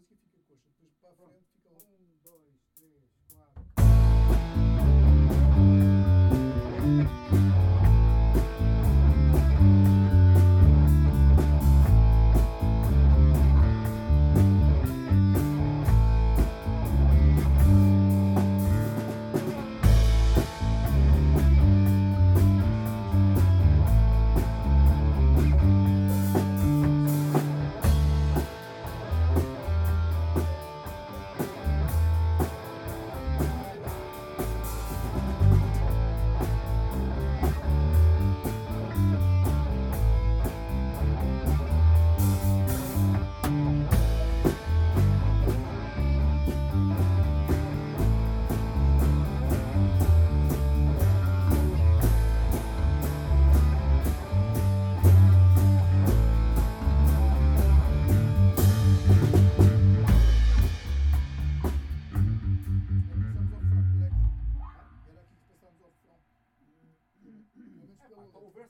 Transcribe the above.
música fica coxa. Depois para a Pronto. frente fica lá. 1, 2, 3, 4.